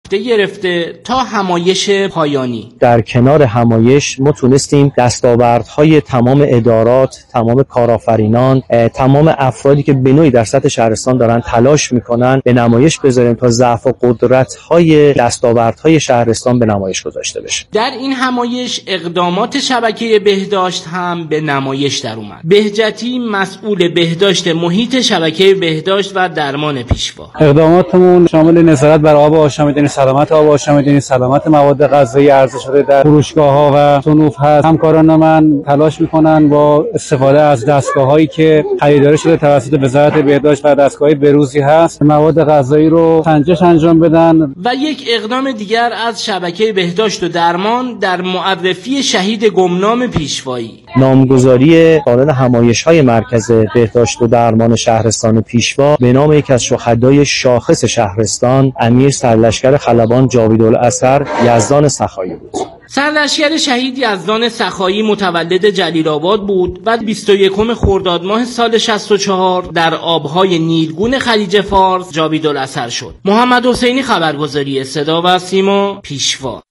گرفته تا همایش پایانی. در کنار همایش ما تونستیم دستاوردهای تمام ادارات، تمام کارآفرینان، تمام افرادی که به نوعی در سطح شهرستان دارن تلاش میکنن به نمایش بذاریم تا ضعف و قدرت‌های دستاوردهای شهرستان به نمایش گذاشته بشه. در این همایش اقدامات شبکه بهداشت هم به نمایش در اومد. بهجتی مسئول بهداشت محیط شبکه بهداشت و درمان پیشوا. اقداماتمون شامل نظارت بر آب آشامیدنی، سلامت آب آشامیدنی، سلامت مواد غذایی عرضه شده در فروشگاه‌ها و صنوف هست. همکاران من تلاش می‌کنن با استفاده از دستگاه‌هایی که خریداری شده توسط وزارت بهداشت و دستگاه بروزی هست مواد غذایی رو سنجش انجام بدن. و یک اقدام دیگر از شبکه بهداشت و درمان در معرفی شهید گمنام پیشوایی. نامگذاری کانون همایش‌های مرکز بهداشت و درمان شهرستان پیشوا به نام یک از شهدای شاخص شهرستان امیر سرلشکر خلبان جاویدالاثر یزدان سخایی بود. سرلشکر شهید یزدان سخایی متولد جلیل آباد بود و 21 خرداد ماه سال 64 در آبهای نیلگون خلیج فارس جاویدالاثر شد. محمد حسینی، خبرگزاری صدا و سیما، پیشوا.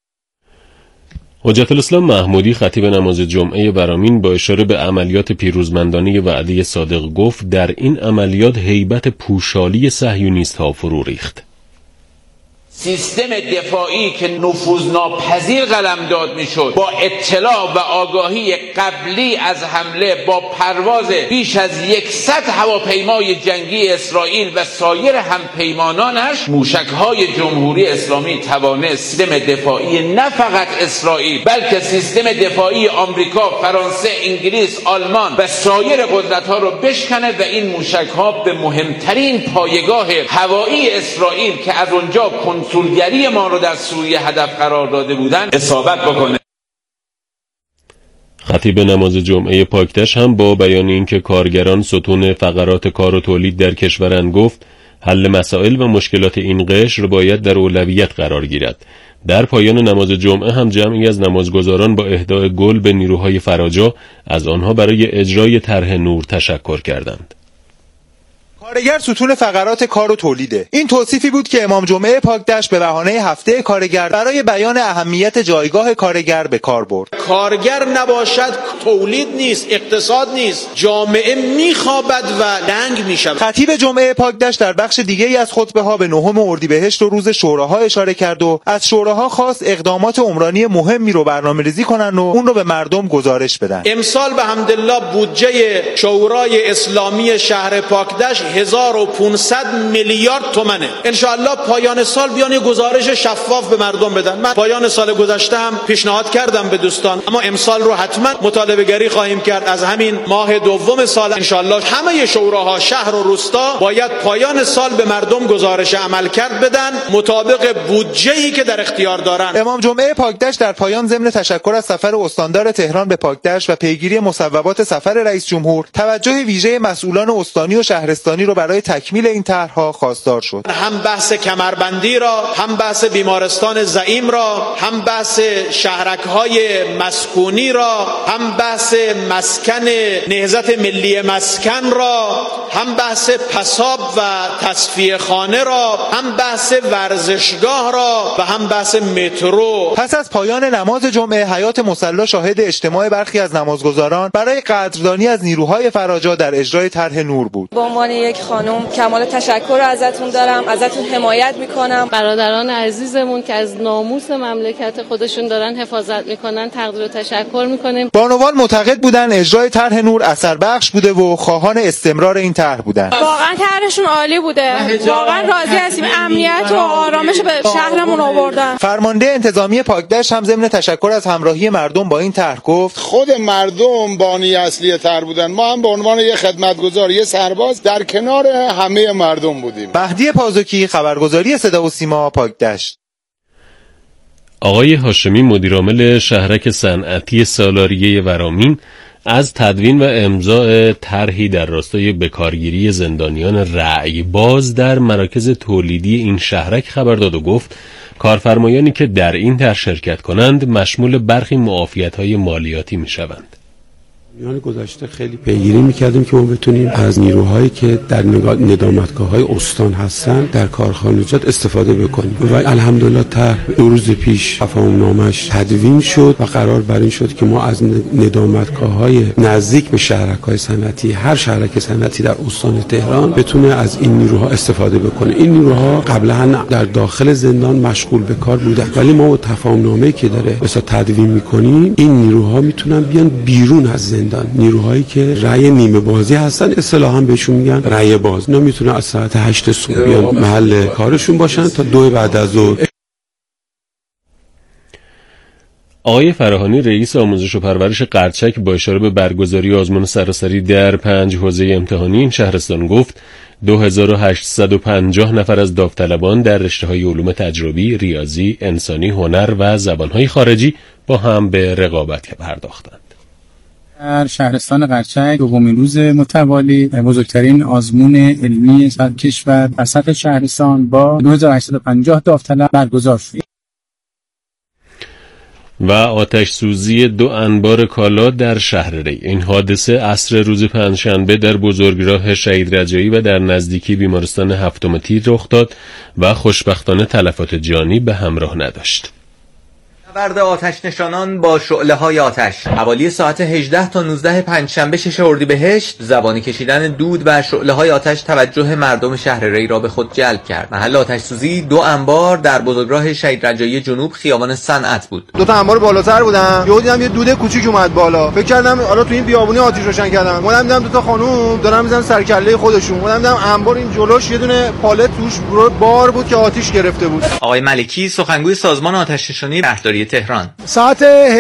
حجت الاسلام محمودی خطیب نماز جمعه برامین با اشاره به عملیات پیروزمندانه وعده صادق گفت در این عملیات هیبت پوشالی صهیونیست‌ها فرو ریخت. سیستم دفاعی که نفوذناپذیر قلمداد میشد با اطلاع و آگاهی قبلی از حمله با پرواز بیش از 100 هواپیمای جنگی اسرائیل و سایر همپیمانانش موشک‌های جمهوری اسلامی توانست سیستم دفاعی نه فقط اسرائیل بلکه سیستم دفاعی آمریکا، فرانسه، انگلیس، آلمان و سایر قدرت‌ها رو بشکنه و این موشک‌ها به مهمترین پایگاه هوایی اسرائیل که از اونجا کنسولگری ما رو در سوریه هدف قرار داده بودن اصابت بکنه. خطیب نماز جمعه پاکدشت هم با بیان اینکه کارگران ستون فقرات کار و تولید در کشورند گفت حل مسائل و مشکلات این قشر باید در اولویت قرار گیرد. در پایان نماز جمعه هم جمعی از نمازگزاران با اهدای گل به نیروهای فراجا از آنها برای اجرای طرح نور تشکر کردند. کارگر ستون فقرات کار و تولیده. این توصیفی بود که امام جمعه پاکدشت به بهانه هفته کارگر برای بیان اهمیت جایگاه کارگر به کار برد. کارگر نباشد تولید نیست، اقتصاد نیست، جامعه میخوابد و لنگ میشود. خطیب جمعه پاکدشت در بخش دیگه‌ای از خطبه ها به 9 اردیبهشت و روز شوراها اشاره کرد و از شوراها خواست اقدامات عمرانی مهمی رو برنامه‌ریزی کنن و اون رو به مردم گزارش بدن. امسال به حمدالله بودجه شورای اسلامی شهر پاکدشت 1500 میلیارد تومنه. انشاءالله پایان سال بیان یه گزارش شفاف به مردم بدن. من پایان سال گذشته هم پیشنهاد کردم به دوستان، اما امسال رو حتما مطالبه گری خواهیم کرد. از همین ماه دوم سال انشاءالله همه شوراها شهر و روستا باید پایان سال به مردم گزارش عملکرد بدن مطابق بودجه‌ای که در اختیار دارن. امام جمعه پاکدشت در پایان ضمن تشکر از سفر استاندار تهران به پاکدشت و پیگیری مصوبات سفر رئیس جمهور توجه ویژه مسئولان استانی و شهرستانی رو برای تکمیل این طرح‌ها خواستار شد. هم بحث کمربندی را، هم بحث بیمارستان زعیم را، هم بحث شهرک‌های مسکونی را، هم بحث مسکن نهضت ملی مسکن را، هم بحث پساب و تصفیه خانه را، هم بحث ورزشگاه را و هم بحث مترو. پس از پایان نماز جمعه حیات مصلی شاهد اجتماع برخی از نمازگزاران برای قدردانی از نیروهای فراجا در اجرای طرح نور بود. به عنوان یک خانم کمال تشکر ازتون دارم، ازتون حمایت میکنم. برادران عزیزمون که از ناموس مملکت خودشون دارن حفاظت میکنن تقدیر و تشکر میکنیم. بانوان معتقد بودن اجرای طرح نور اثر بخش بوده و خواهان استمرار این طرح بودن. واقعا طرحشون عالی بوده، واقعا راضی هستیم، امنیت و آرامش به شهرمون آوردن. فرمانده انتظامی پاکدشت هم ضمن تشکر از همراهی مردم با این طرح گفت خود مردم بانی اصلی طرح بودن، ما هم به عنوان یک خدمتگزار، یک سرباز در کنار همه مردم بودیم. مهدی پازوکی، خبرگزاری صدا و سیما، پاکدشت. آقای هاشمی مدیرعامل شهرک صنعتی سالاریه ورامین از تدوین و امضاء طرحی در راستای بکارگیری زندانیان رأی باز در مراکز تولیدی این شهرک خبر داد و گفت کارفرمایانی که در این طرح شرکت کنند مشمول برخی معافیت‌های مالیاتی می‌شوند. میان گذشته خیلی پیگیری میکردیم که ما بتونیم از نیروهایی که در ندامتگاه‌های استان هستن در کارخانجات استفاده بکنیم و الحمدلله تا 2 روز پیش تفاهم‌نامه‌اش تدوین شد و قرار بر این شد که ما از ندامتگاه‌های نزدیک به شهرک‌های صنعتی، هر شهرک صنعتی در استان تهران بتونه از این نیروها استفاده بکنه. این نیروها قبلا در داخل زندان مشغول به کار بودن، ولی ما با تفاهم‌نامه‌ای که داره مثلا تدوین می‌کنیم این نیروها میتونن بیان بیرون از زندان. نیروهایی که رأی نیمه بازی هستن اصطلاحاً بهشون میگن رأی باز. اینا میتونن از ساعت 8 صبح بیان محل کارشون باشن تا 2 بعد از ظهر. آقای فراهانی رئیس آموزش و پرورش قرچک با اشاره به برگزاری آزمون سراسری در 5 حوزه امتحانی این شهرستان گفت 2850 نفر از داوطلبان در رشته‌های علوم تجربی، ریاضی، انسانی، هنر و زبان‌های خارجی با هم به رقابت پرداختند. در شهرستان قرچک دومین روز متوالی بزرگترین آزمون علمی کشور در سطح شهرستان با 2850 داوطلب برگزار شد. و آتش سوزی 2 انبار کالا در شهر ری. این حادثه عصر روز پنجشنبه در بزرگراه شهید رجایی و در نزدیکی بیمارستان هفتم تیر رخ داد و خوشبختانه تلفات جانی به همراه نداشت. نبرد آتش نشانان با شعله‌های آتش حوالی ساعت 18 تا 19 پنجشنبه 6 اردیبهشت زبانی کشیدن دود و شعله‌های آتش توجه مردم شهر ری را به خود جلب کرد. محل آتش سوزی 2 انبار در بزرگراه شهید رجایی جنوب خیابان صنعت بود. 2 تا انبار بالاتر بودن. یهو دیدم یه دود کوچیک اومد بالا. فکر کردم حالا تو این بیابونی آتش روشن کردن. اومدم دیدم 2 تا خانم دارن میزنن سر کله خودشون. اومدم دیدم انبار این جلوش یه دونه پالت توش بار بود که آتش گرفته بود. آقای ملکی سخنگوی سازمان آتش نشانی شهرداری تهران ساعت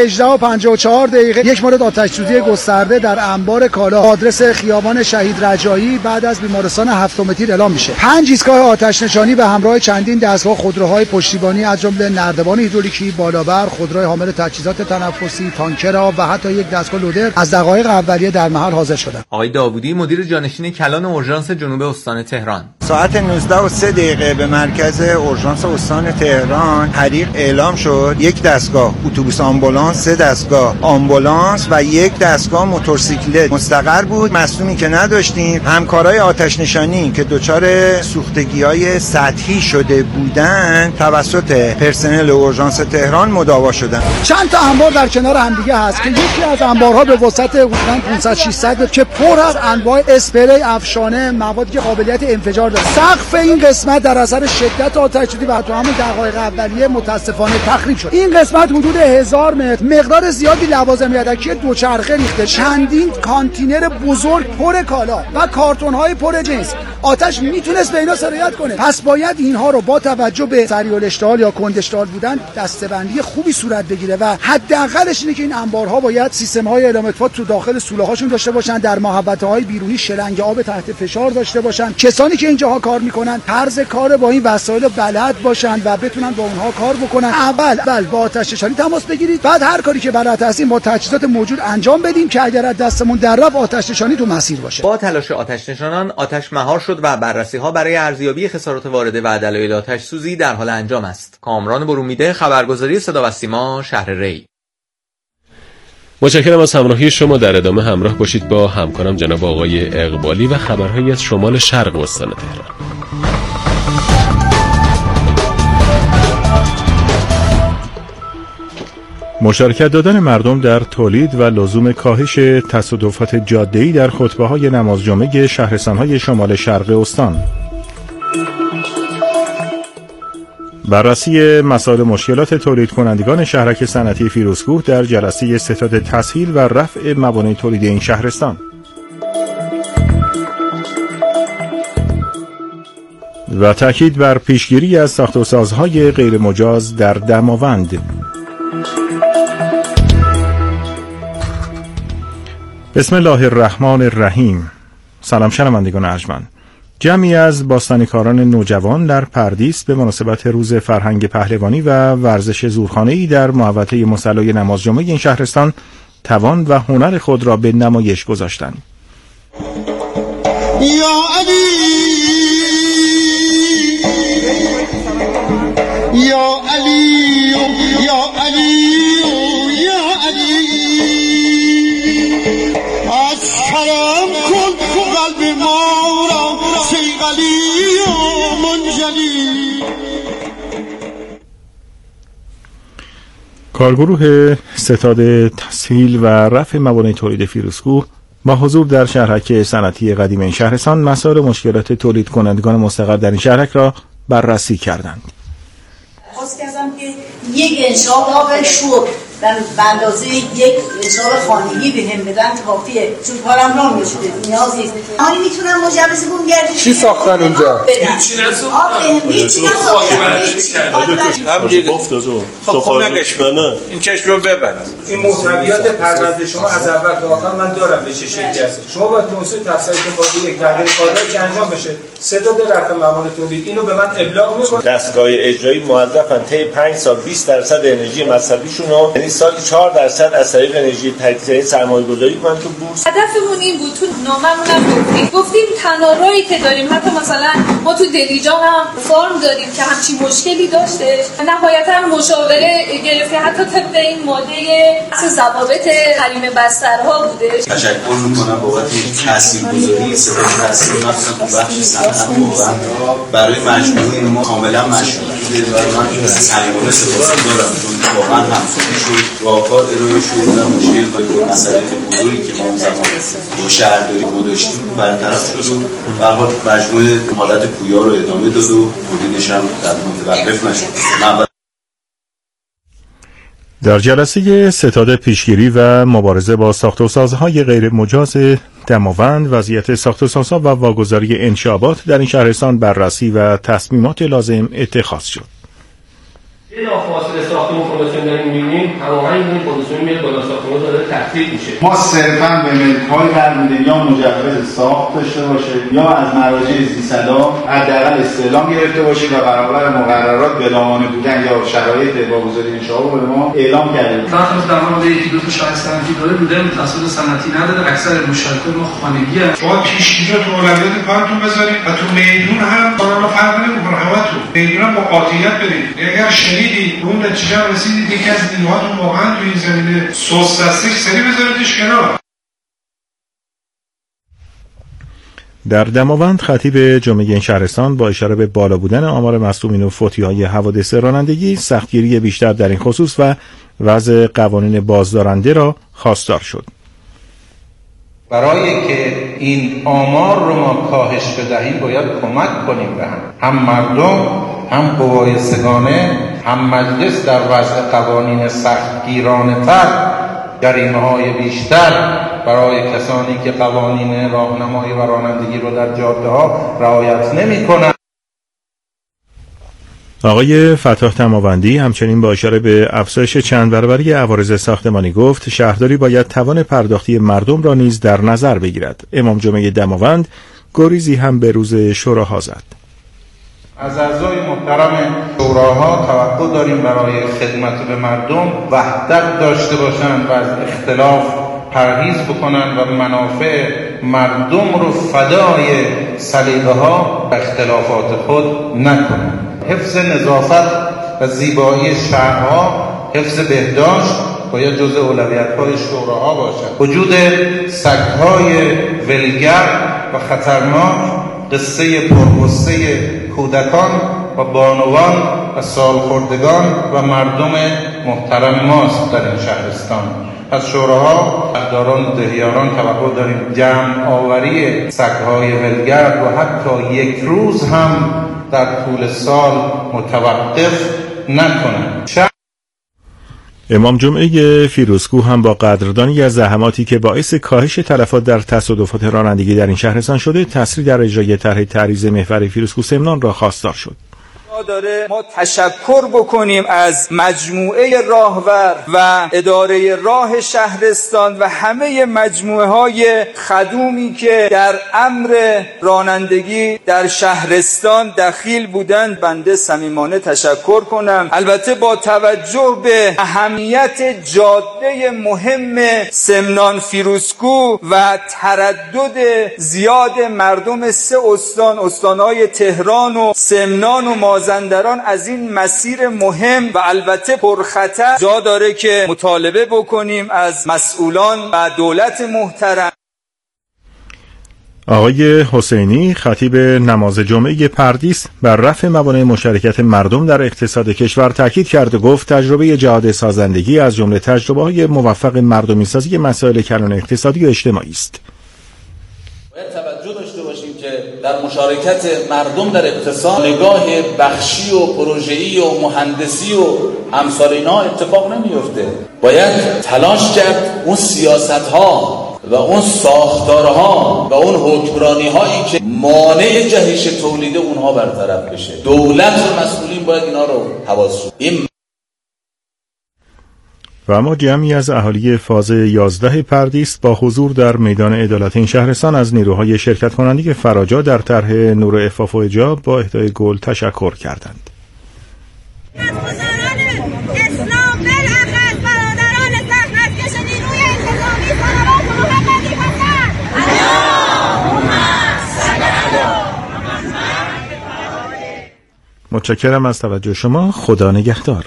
18:54 یک مورد آتش سوزی گسترده در انبار کالا آدرس خیابان شهید رجایی بعد از بیمارستان هفتم تیر اعلام میشه. 5 ایستگاه آتش نشانی به همراه چندین دستگاه خودروهای پشتیبانی از جمله نردبان هیدرولیکی، بالابر، خودروی حامل تجهیزات تنفسی، تانکر آب و حتی یک دستگاه لودر از دقایق اولیه در محل حاضر شدند. آقای داوودی مدیر جانشین کلان اورژانس جنوب استان تهران ساعت 19:03 به مرکز اورژانس استان تهران حریق اعلام شد. یک دستگاه اتوبوس آمبولانس، 3 دستگاه آمبولانس و 1 دستگاه موتورسیکلت مستقر بود. مصدومی که نداشتیم. همکارای آتش نشانی که دچار سوختگی‌های سطحی شده بودند توسط پرسنل اورژانس تهران مداوا شدند. چند تا انبار در کنار همدیگه هست که یکی از انبارها به وسعت حدوداً 500-600 که پر از انواع اسپری، افشانه، موادی که قابلیت انفجار داره. سقف این قسمت در اثر شدت آتش سوزی و تو همون دقایق اولیه متاسفانه تخریب شد. این قسمت حدود 1000 متر مقدار زیادی لوازم یدکی دوچرخه ریخته، چندین کانتینر بزرگ پر کالا و کارتون‌های پر جنس. آتش میتونست به اینا سرایت کنه، پس باید اینها رو با توجه به سریع الاشتعال یا کند اشتعال بودن دسته‌بندی خوبی صورت بگیره و حداقلش اینه که این انبارها باید سیستم‌های اعلام اطفاء تو داخل سولاهاشون داشته باشن، در محوطه‌های بیرونی شلنگ آب تحت فشار داشته باشن. کسانی که اینجاها کار میکنن طرز کار با این وسایل بلد باشن و بتونن با اونها کار بکنن. اول با آتش نشانی تماس بگیرید، بعد هر کاری که بلد هستیم با تجهیزات موجود انجام بدیم که اگر از دستمون در رفت آتش نشانی تو مسیر باشه. با تلاش آتش نشانان آتش مهار شد و بررسی‌ها برای ارزیابی خسارات وارده و دلایل آتش سوزی در حال انجام است. کامران برومیده، خبرگزاری صدا و سیما، شهر ری. متشکرم از همراهی شما. در ادامه همراه باشید با همکارم جناب آقای اقبالی و خبرهایی از شمال شرق استان تهران. مشارکت دادن مردم در تولید و لزوم کاهش تصادفات جاده‌ای در خطبه‌های نماز جمعه شهرستان‌های شمال شرق استان. بررسی مسائل مشکلات تولید کنندگان شهرک صنعتی فیروزکوه در جلسه ستاد تسهیل و رفع موانع تولید این شهرستان. و تاکید بر پیشگیری از ساخت و سازهای غیر مجاز در دماوند. بسم الله الرحمن الرحیم. سلام شنوندگان ارجمند. جمعی از باستانیکاران نوجوان در پردیس به مناسبت روز فرهنگ پهلوانی و ورزش زورخانه‌ای در محوطه مصلی نماز جمعه این شهرستان توان و هنر خود را به نمایش گذاشتند. یا علی یا علی یا علی یا علی کارگروه ستاد تسهیل و رفع موانع تولید فیروزکو با حضور در شهرک صنعتی قدیم این شهرستان مسائل مشکلات تولید کنندگان مستقر در این شهرک را بررسی کردند. خواست کردم که یک انشاء شغل به اندازه یک انشاء خانگی به هم بدن کافیه، چون کارم را میشده نیازی نیست. آنی میتونم مجوز بومگردی چی ساختن اونجا؟ هیچی نساختن. این چشم رو ببند. این محتویات پرونده شما از اول تا آخر من دارم به چه شکلی هست. شما باید موضوع تفسیر که با یک تغییر کاری که انجام بشه ستاد رفع موانع تولید اینو به من ابلاغ میکنه. دستگاه اجرایی موظفن طی 5 سال 20% انرژی مصرفیشون رو، یعنی سالی 4% از طریق انرژی تجدیدی سرمایه‌گذاری کنن تو بورس. هدفمون این بود، تو ناممون هم گفتیم تنارایی که داریم، حتی مثلا ما تو دلیجا هم فرم داریم که همچین مشکلی داشته، نهایتا مشاوره گرفته حتی طبق این ماده ضوابط حریم بسترها بوده. تشکر می‌کنم بابت تاثیرگذاری ستاد تسهیل مثلا تو بخش صنعت واقعا برای مجموعه ما کاملا مشروطه و من صمیمانه سپاسگزارم چون واقعا همسویی شد راهکار ارائه شد و مشکل با مسئله بزرگی که ما زمان با شهرداری گذاشتیم برطرف شد و به هر حال مجموعه حالت پویا رو ادامه داد و تولیدش هم متوقف نشد. در جلسه ستاد پیشگیری و مبارزه با ساخت و سازهای غیر مجاز دماوند، وضعیت ساخت و سازها و واگذاری انشابات در این شهرستان بررسی و تصمیمات لازم اتخاذ شد. بلافاصله ساختمون فرماسیون داریم می‌بینیم هماهنگ این فرماسیون میاد بالا ساختمون داره تخریب میشه. ما صرفاً به ملک‌های قرار میدیم یا مجوز ساخت داشته باشه یا از مراجع زیرسلا حداقل استعلام گرفته باشه و برابر مقررات بلامانع بودن یا شرایط واگذاری انشاء رو به ما اعلام کرده. مثلا در مورد یکی دو تا شهر صنعتی داره بوده تصادف صنعتی نداره، اکثر مشترکان ما خانگی هست. شما پیشگیری تو اولویت کارتون بذارید و تو میدون هم قانون فرق نمی‌کنه همتون. میدون هم با قاطعیت برید. اگر اون نتیجه رسیدید یکی از نیروهاتون واقعا توی این زمینه سست هستش سری بذاریدش کنار. در دماوند خطیب جمعه این شهرستان با اشاره به بالا بودن آمار مصدومین و فوتی‌های حوادث رانندگی سختگیری بیشتر در این خصوص و وضع قوانین بازدارنده را خواستار شد. برای که این آمار رو ما کاهش بدهیم باید کمک کنیم به هم مردم، هم قوای سگانه، هم مجلس در وضع قوانین سختگیرانه‌تر، جریمه‌های بیشتر برای کسانی که قوانین راهنمایی و رانندگی رو در جاده‌ها رعایت نمی‌کنند. آقای فتاح دماوندی همچنین با اشاره به افزایش چند برابری عوارض ساختمانی گفت شهرداری باید توان پرداختی مردم را نیز در نظر بگیرد. امام جمعه دماوند گریزی هم به روز شوراها زد. از اعضای محترم شوراها توقع داریم برای خدمت به مردم وحدت داشته باشند و از اختلاف پرهیز بکنند و منافع مردم رو فدای سلیقه‌ها و اختلافات خود نکنند. حفظ نظافت و زیبایی شهرها، حفظ بهداشت باید جزء اولویت‌های شوراها باشد. وجود سگ‌های ولگر و خطرناک قصه پرغصه کودکان و بانوان و سالخوردگان و مردم محترم ماست در این شهرستان. از شوراها، شهرداران و دهیاران توقع داریم جمع آوری سگ‌های ولگر و حتی یک روز هم در طول سال متوقف نکنند. امام جمعه فیروزکو هم با قدردانی از زحماتی که باعث کاهش تلفات در تصادفات رانندگی در این شهرستان شده، تسریع در اجرای طرح تعریض محور فیروزکو سمنان را خواستار شد. داره ما تشکر بکنیم از مجموعه راهور و اداره راه شهرستان و همه مجموعه های خدومی که در امر رانندگی در شهرستان دخیل بودند. بنده صمیمانه تشکر کنم، البته با توجه به اهمیت جاده مهم سمنان فیروزکو و تردد زیاد مردم سه استانهای تهران و سمنان و مازندران از این مسیر مهم و البته پرخطر جا داره که مطالبه بکنیم از مسئولان و دولت محترم. آقای حسینی خطیب نماز جمعه پردیس بر رفع موانع مشارکت مردم در اقتصاد کشور تاکید کرد و گفت تجربه جهاد سازندگی از جمله تجربه‌های موفق مردمی‌سازی مسائل کلان اقتصادی و اجتماعی است. باید توجه داشته باشیم که در مشارکت مردم در اقتصاد نگاه بخشی و پروژه‌ای و مهندسی و امثال اینا اتفاق نمیفته. باید تلاش کرد اون سیاست‌ها و اون ساختارها و اون حکمرانی‌هایی که مانع جهش تولید اونها برطرف بشه. دولت و مسئولین باید اینا رو حواس این. و اما جمعی از اهالی فاز 11 پردیس با حضور در میدان عدالت این شهرستان از نیروهای شرکت کننده فراجا در طرح نور عفاف و حجاب با اهدای گل تشکر کردند. متشکرم از توجه شما. خدا نگهدار.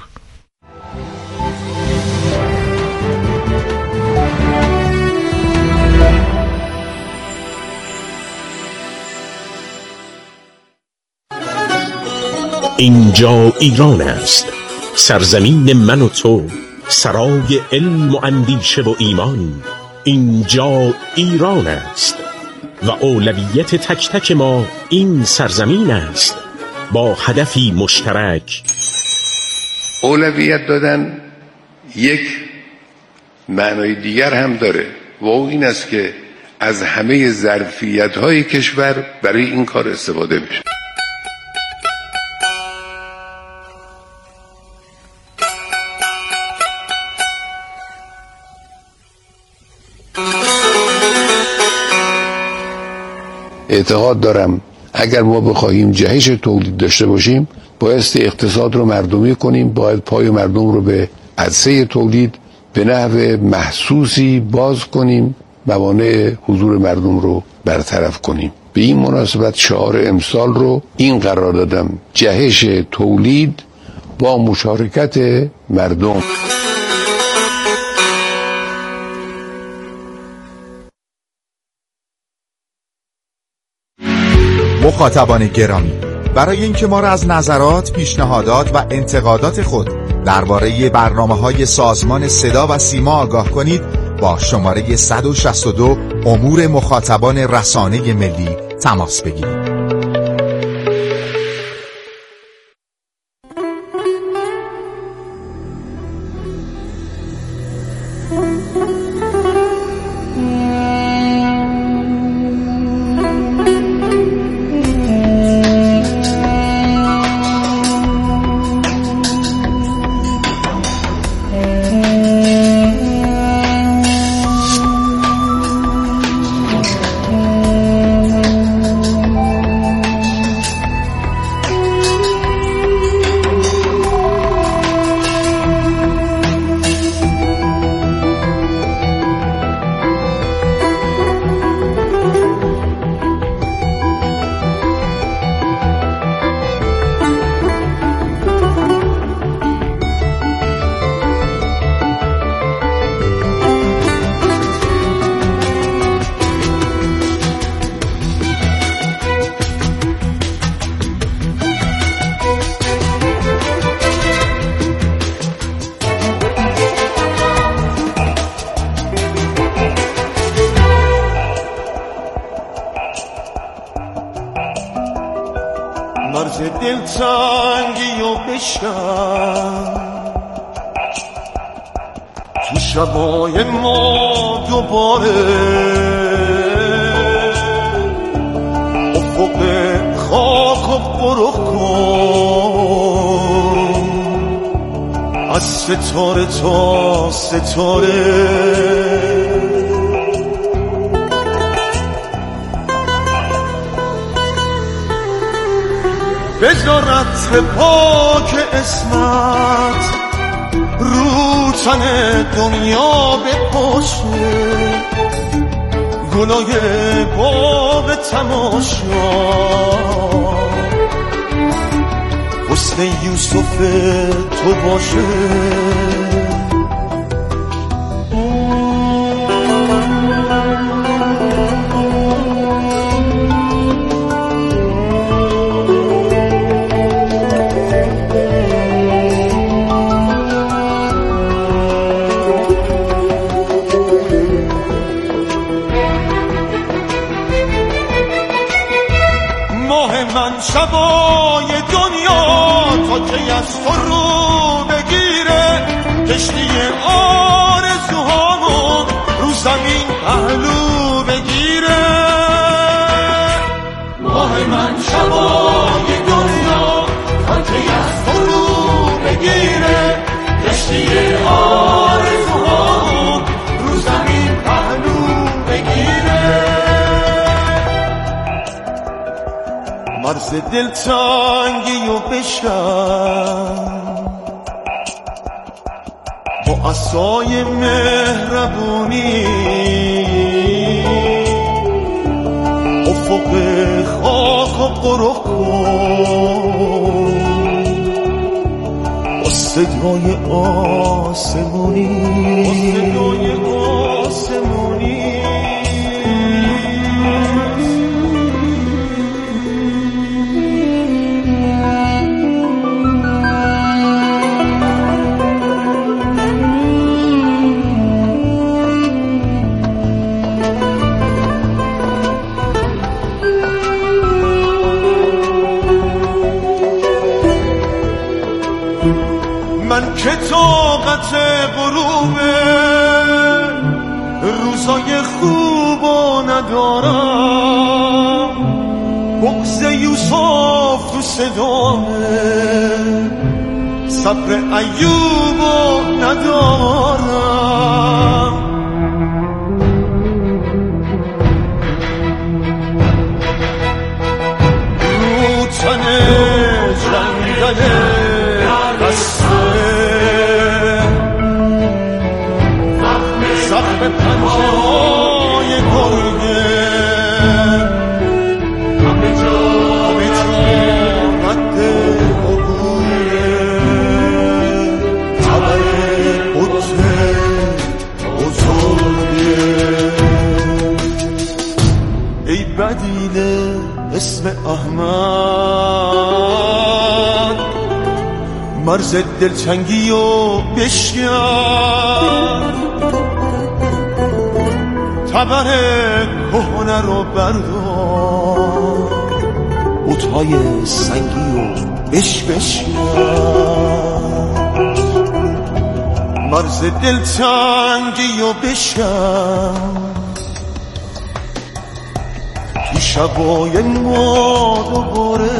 اینجا ایران است، سرزمین من و تو، سرای علم و اندیشه و ایمان. اینجا ایران است و اولویت تک تک ما این سرزمین است با هدفی مشترک. اولویت دادن یک معنای دیگر هم داره و او این است که از همه ظرفیت‌های کشور برای این کار استفاده بشه. اعتقاد دارم اگر ما بخواهیم جهش تولید داشته باشیم بایستی اقتصاد رو مردمی کنیم، باید پای مردم رو به عرصه تولید به نحو محسوسی باز کنیم، موانع حضور مردم رو برطرف کنیم. به این مناسبت شعار امسال رو این قرار دادم: جهش تولید با مشارکت مردم. مخاطبان گرامی، برای اینکه ما را از نظرات، پیشنهادات و انتقادات خود درباره برنامه‌های سازمان صدا و سیما آگاه کنید، با شماره 162 امور مخاطبان رسانه ملی تماس بگیرید. مرز دلتنگی و بشکن تو شبای ما دوباره افق خاک و برو کن از ستاره تا ستاره. بذارت پاک اسمت رو تن دنیا بپاشه، گناه باب تماشا حسن یوسف تو باشه. کی از تو رو بگیره کشتی آرزوهامون رو زمین پهلو بگیره ماه من شبای دنیا کی از تو رو بگیره کشتی آرزوهامون رو زمین پهلو بگیره مرز دلتنگی و بشکن با عصای مهربونی افق خاک و قرق کن با صدای آسمونی من که طاقت غروب روزای خوبا ندارم بغض یوسف تو صدامه صبر ایوبا ندارم رو تن جنگل زخم پنجه‌های گرگه همه جا رد عبوره تبر بط بزرگه ای بدیل اسم احمد مرز دلتنگی و بشکن تبر کهنه رو بردار بوتهای سنگی و بشکن مرز دلتنگی و بشکن تو شبای ما دوباره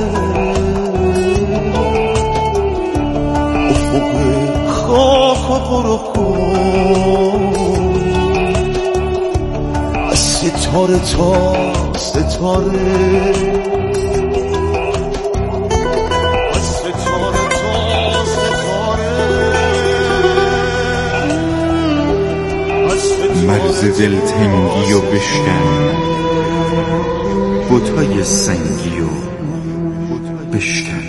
افق خاک و قرق کن از ستاره تا ستاره از ستاره تا ستاره مرز دلتنگی و بشکن بتای سنگی و بشکن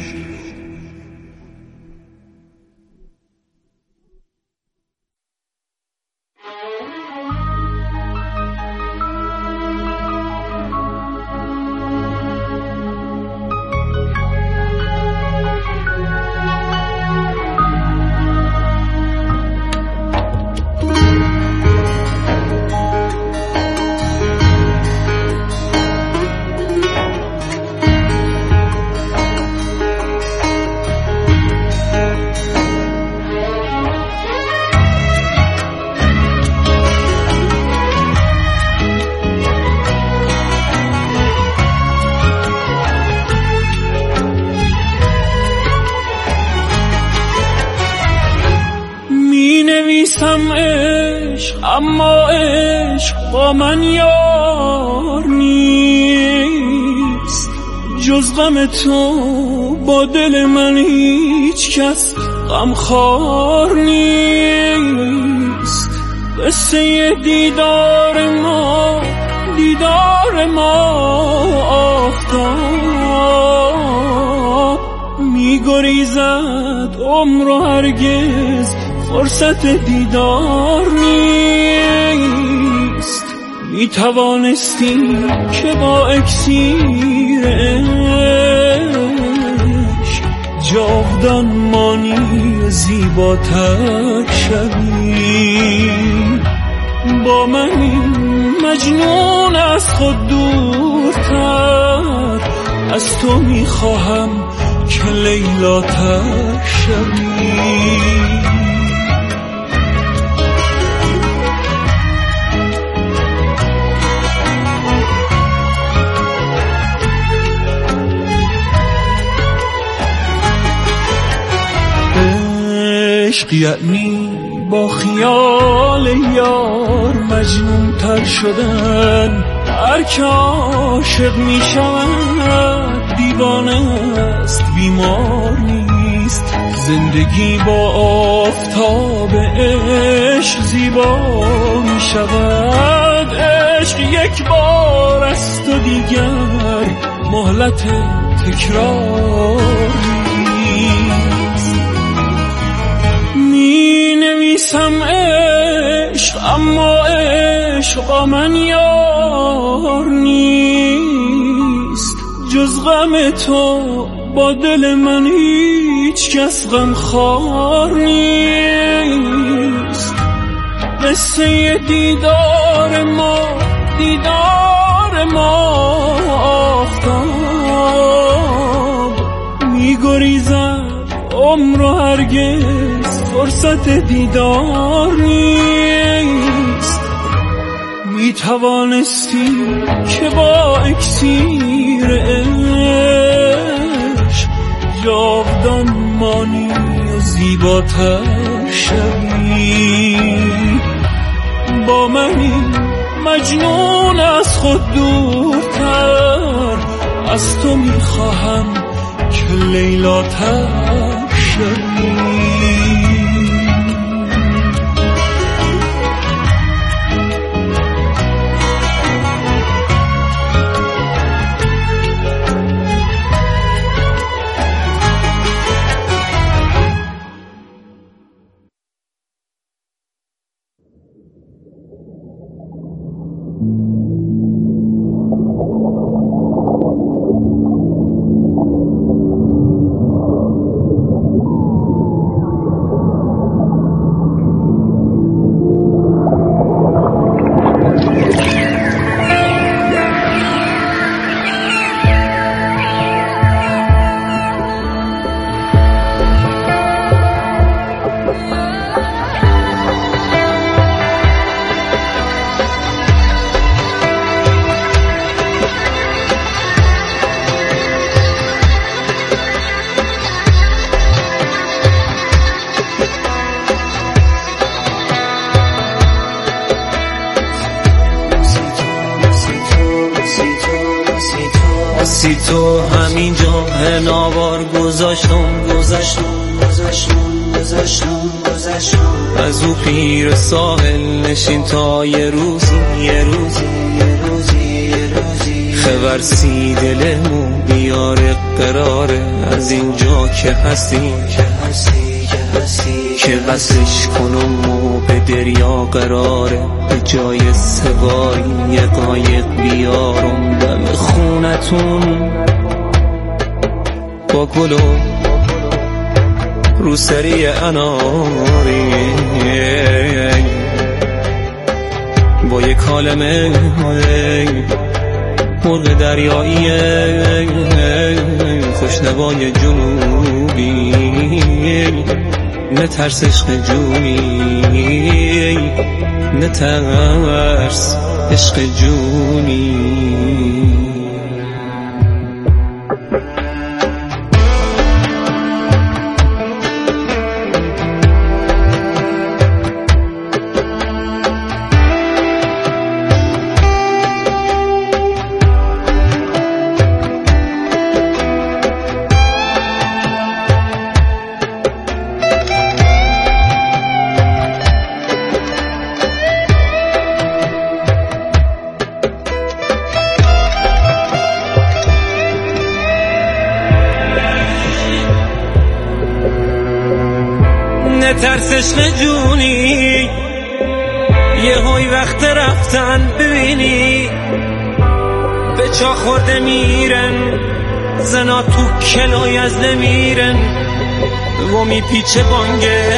اما عشق با من یار نیست جز غم تو با دل من هیچ کس غمخوار نیست قصه دیدار ما آفتاب میگریزد عمر و هرگز فرصت دیدار نیست میتوانستی که با اکسیر عشق جاودان مانی زیباتر شوی با من مجنون از خود دورتر از تو میخواهم که لیلا تر شوی. عشق یعنی با خیال یار مجنون تر شدن. هر که عاشق می شود دیوانه است، بیمار نیست. زندگی با آفتاب عشق زیبا می شود. عشق یک بار است و دیگر مهلت تکرار نیست. می نویسم عشق اما عشق با من یار نیست. جز غم تو با دل من هیچ کس غم خوار نیست. قصه دیدار ما آفتاب می گریزد عمر و هرگز فرصت دیدار نیست. می توانستی که با اکسیر عشق جاودان مانی و زیباتر شوی. با منی مجنون از خود دورتر، از تو می خواهم که لیلا تر شوی. تو همینجا ناوار گذاشتم از او پیر ساحل نشین تا یه روزی خبرسی دلمو بیاره قراره از اینجا که هستی که بسش کنم و به دریا قراره به جای سواری یه قایق بیارم دم خونتون با گل و روسری اناری با یه کالمه مرغ دریایی خوشنوای جنوبی نترس عشق جونی نترس عشق جونی نترس عشق جونی یه های وقت رفتن ببینی به چا خورده میرن زنا تو کلای از نمیرن و میپیچه بانگه